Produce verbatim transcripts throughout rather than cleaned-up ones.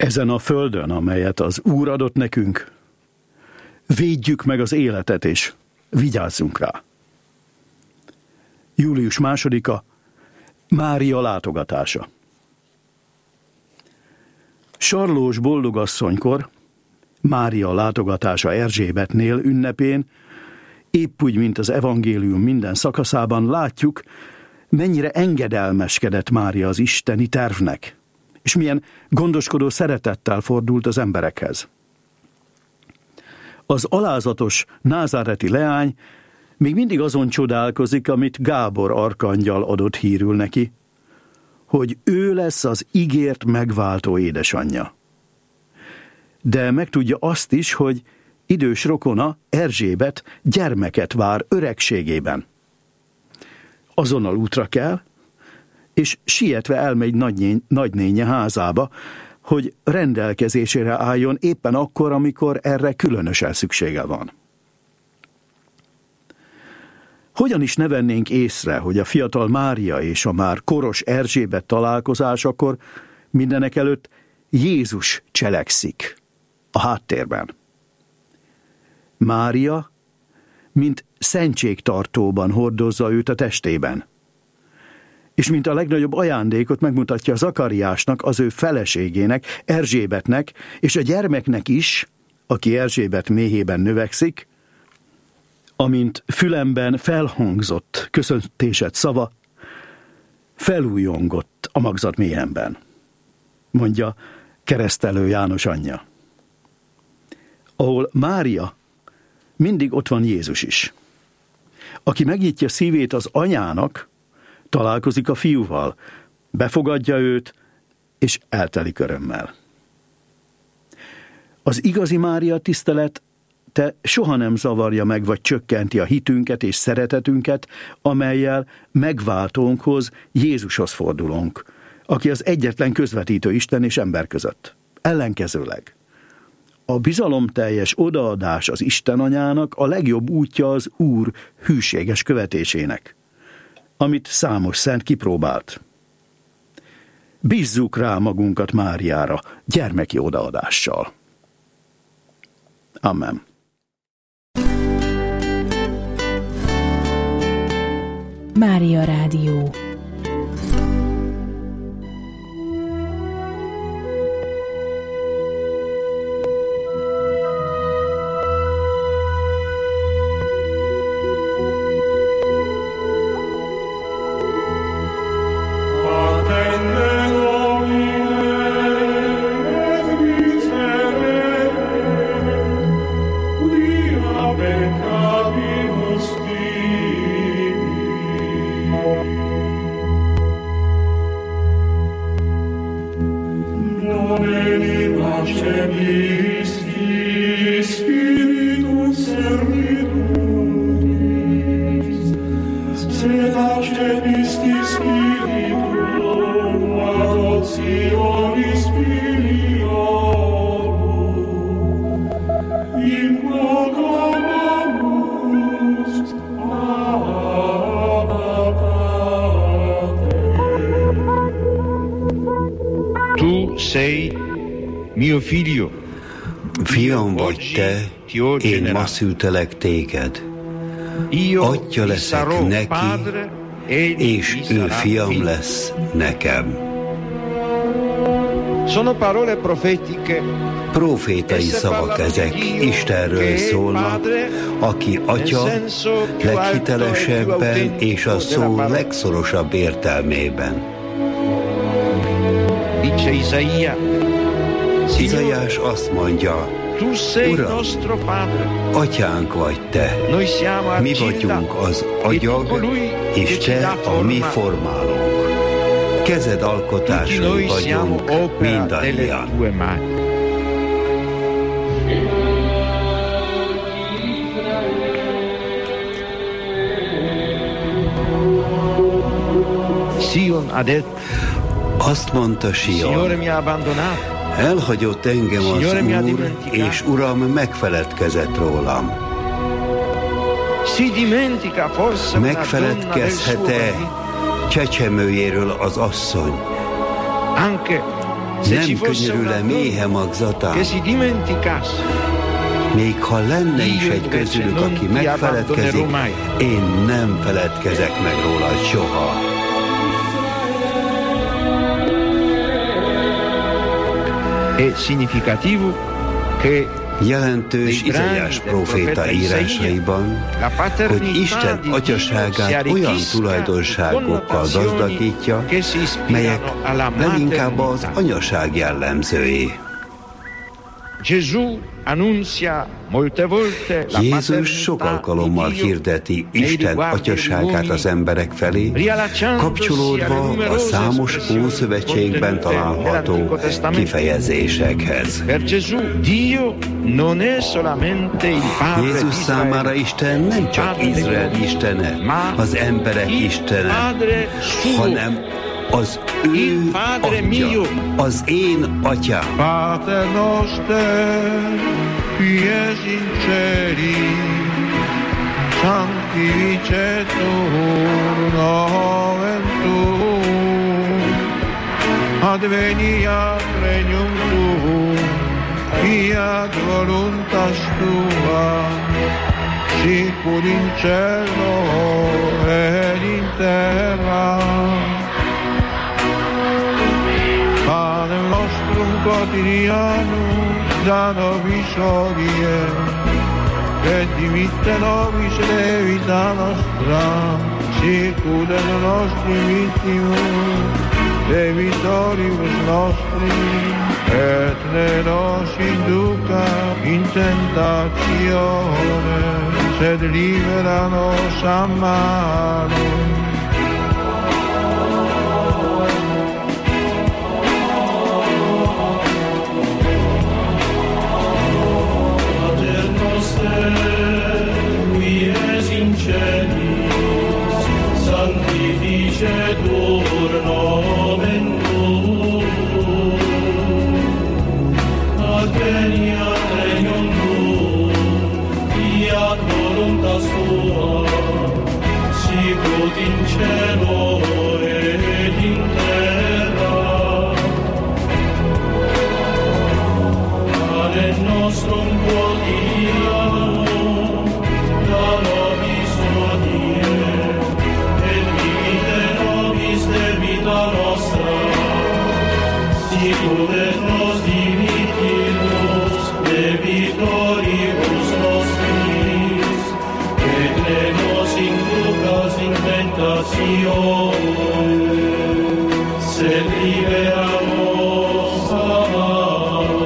Ezen a földön, amelyet az Úr adott nekünk, védjük meg az életet, és vigyázzunk rá. július másodika, Mária látogatása. Sarlós boldogasszonykor, Mária látogatása Erzsébetnél ünnepén, épp úgy, mint az evangélium minden szakaszában látjuk, mennyire engedelmeskedett Mária az isteni tervnek, és milyen gondoskodó szeretettel fordult az emberekhez. Az alázatos názáreti leány még mindig azon csodálkozik, amit Gábor arkangyal adott hírül neki, hogy ő lesz az ígért megváltó édesanyja. De megtudja azt is, hogy idős rokona, Erzsébet gyermeket vár öregségében. Azonnal útra kell, és sietve elmegy nagynény, nagynénye házába, hogy rendelkezésére álljon éppen akkor, amikor erre különösen szüksége van. Hogyan is ne vennénk észre, hogy a fiatal Mária és a már koros Erzsébet találkozásakor mindenek előtt Jézus cselekszik a háttérben. Mária, mint szentségtartóban hordozza őt a testében, és mint a legnagyobb ajándékot megmutatja Zakariásnak, az ő feleségének, Erzsébetnek, és a gyermeknek is, aki Erzsébet méhében növekszik, amint fülemben felhangzott köszöntésed szava, felújongott a magzat mélyemben, mondja Keresztelő János anyja. Ahol Mária, mindig ott van Jézus is. Aki megnyitja szívét az anyának, találkozik a fiúval, befogadja őt, és eltelik örömmel. Az igazi Mária tisztelet te soha nem zavarja meg, vagy csökkenti a hitünket és szeretetünket, amellyel megváltónkhoz, Jézushoz fordulunk, aki az egyetlen közvetítő Isten és ember között. Ellenkezőleg. A bizalomteljes odaadás az Isten anyának a legjobb útja az Úr hűséges követésének, amit számos szent kipróbált. Bízzuk rá magunkat Máriára gyermeki odaadással. Amen. Mária Rádió. Fiam vagy te, én ma szültelek téged. Atya leszek neki, és ő fiam lesz nekem. Profétai szavak ezek, Istenről szólnak, aki atya leghitelesebben és a szó legszorosabb értelmében. Izaiás azt mondja, Uram, atyánk vagy te, mi vagyunk az agyag, és te a mi formálónk. Kezed alkotásai vagyunk mindannyian. Azt mondta Sion, elhagyott engem az Úr, és Uram megfeledkezett rólam. Megfeledkezhet-e csecsemőjéről az asszony, Nem könyörül-e méhe magzatán? Még ha lenne is egy közülük, aki megfeledkezik, én nem feledkezek meg róla soha. È significativo che jelentős Izaiás próféta írásaiban, hogy Isten atyaságát olyan tulajdonságokkal gazdagítja, melyek leginkább az anyaság jellemzői. Jézus sok alkalommal hirdeti Isten atyaságát az emberek felé, kapcsolódva a számos Ószövetségben található kifejezésekhez. Jézus számára Isten nem csak Izrael istene, az emberek istene, hanem az ő atya, az én atyám. Pater noster, qui es in celi, sanctificetur nomen tuum, adveniat regnum tuum, fiat voluntas tua, sicur in cielo et in terra. Panem nostrum quotidianum da nobis hodie, et dimitte nobis debita nostra, sicur et nostri vittimus debitoribus nostris, et ne nos induca in tentatione, sed libera nos a malo. Sanctificetur nomen tuum, adveniat regnum tuum, fiat voluntas tua, sicut in cielo et in terra. Panem nostrum quotidianum da nobis hodie, et dimitte nobis debita nostra, sicur et nos dimittimus debitoribus nostris, et ne nos inducas in tentatione, sed libera nos a malo.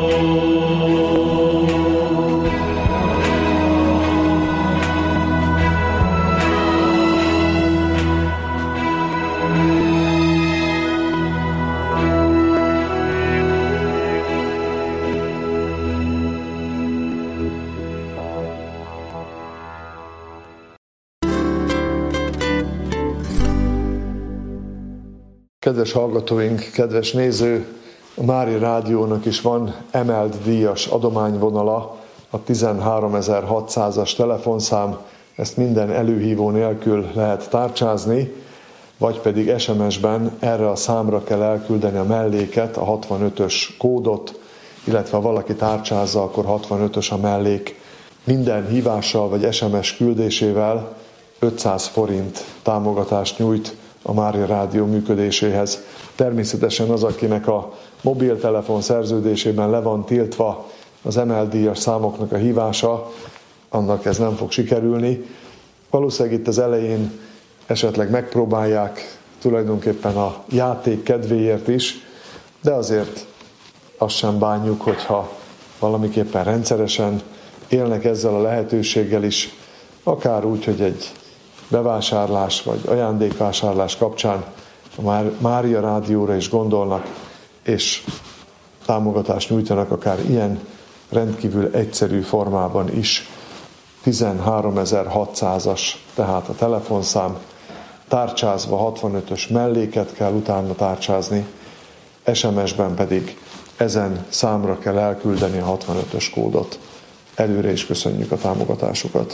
Kedves hallgatóink, kedves néző, a Mária Rádiónak is van emelt díjas adományvonala, a tizenháromezer-hatszázas telefonszám, ezt minden előhívó nélkül lehet tárcsázni, vagy pedig es em es-ben erre a számra kell elküldeni a melléket, a hatvanötös kódot, illetve ha valaki tárcsázza, akkor hatvanötös a mellék. Minden hívással vagy es em es küldésével ötszáz forint támogatást nyújt a Mária Rádió működéséhez. Természetesen az, akinek a mobiltelefon szerződésében le van tiltva az emelt díjas számoknak a hívása, annak ez nem fog sikerülni. Valószínűleg itt az elején esetleg megpróbálják tulajdonképpen a játék kedvéért is, de azért azt sem bánjuk, hogyha valamiképpen rendszeresen élnek ezzel a lehetőséggel is, akár úgy, hogy egy bevásárlás vagy ajándékvásárlás kapcsán a Mária Rádióra is gondolnak, és támogatást nyújtanak akár ilyen rendkívül egyszerű formában is. tizenháromezer-hatszázas tehát a telefonszám, tárcsázva hatvanötös melléket kell utána tárcsázni, es em es-ben pedig ezen számra kell elküldeni a hatvanötös kódot. Előre is köszönjük a támogatásukat.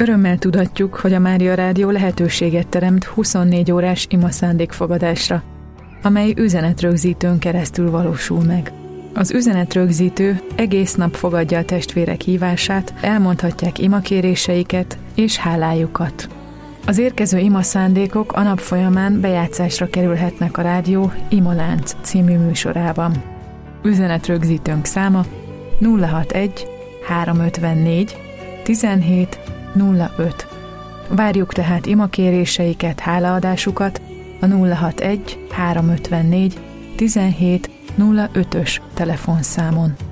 Örömmel tudatjuk, hogy a Mária Rádió lehetőséget teremt huszonnégy órás ima szándékfogadásra, amely üzenetrögzítőn keresztül valósul meg. Az üzenetrögzítő egész nap fogadja a testvérek hívását, elmondhatják imakéréseiket és hálájukat. Az érkező ima szándékok a nap folyamán bejátszásra kerülhetnek a rádió Imalánc című műsorában. Üzenetrögzítőnk száma nulla hatvanegy háromszázötvennégy tizenhét nulla öt. Várjuk tehát imakéréseiket, hálaadásukat a nulla hatvanegy háromszázötvennégy tizenhét nulla ötös telefonszámon.